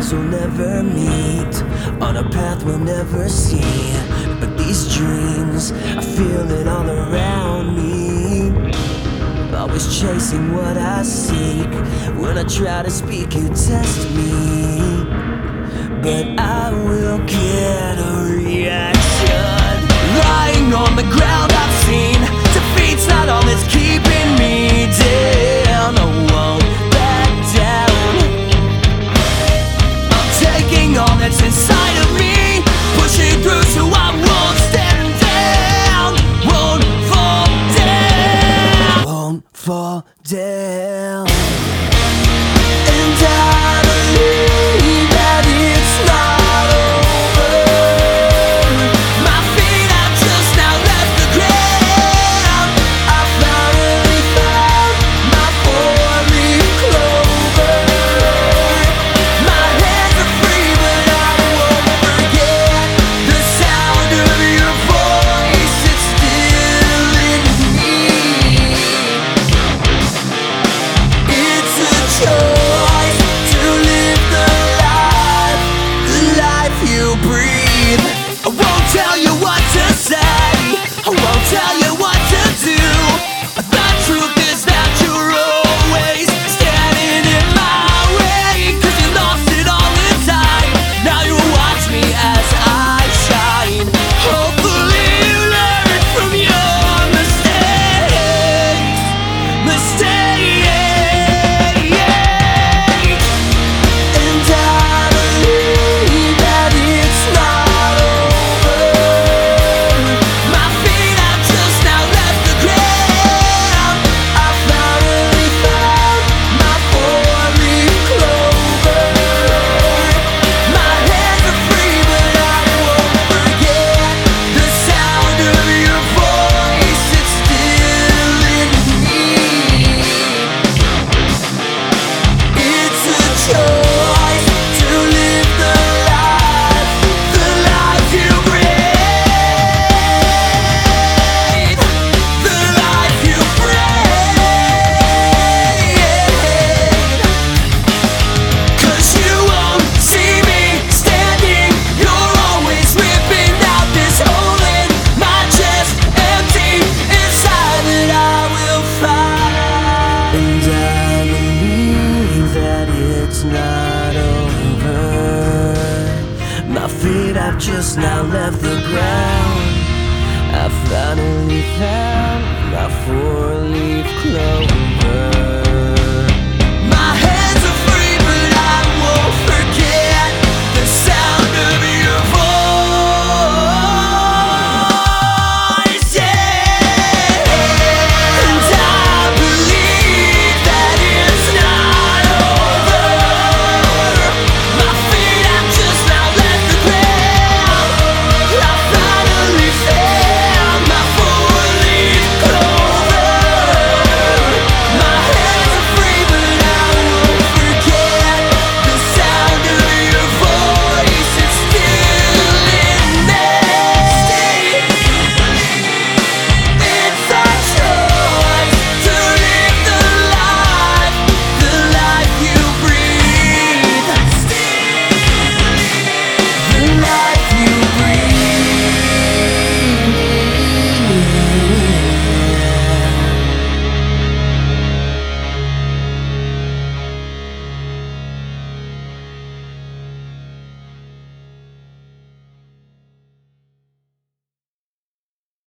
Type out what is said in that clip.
paths we'll never meet, on a path we'll never see. But these dreams, I feel it all around me. Always chasing what I seek. When I try to speak, you test me, but I will get a reaction. Lying on the ground, I've seen defeat's not all that's keeping me down. I won't back down. I'm taking all that's inside of me, pushing through so I won't stand down. Won't fall down. Won't fall down. And I believe that it's not over. My feet have just now left the ground. I finally found my four-leaf clover. My hands are free, but I won't forget the sound of your voice. It's still in me. It's a choice to live the life you breathe. I won't tell you what to say, I won't tell you what to do. The truth is that you're always standing in my way, 'cause you lost it all inside. Now you watch me as I shine. Hopefully you learn from your mistakes. And I believe that it's not over. My feet have just now left the ground. I finally found my four-leaf clover. My hands are free, but I won't forget the sound of your voice. It's still in me. It's a choice to live the life you breathe, the life you breathe. 'Cause you won't see me standing, you're always ripping out this hole in my chest, empty inside that I will find. And I believe that it's not over. My feet have just now left the ground. I finally found my four-leaf clover.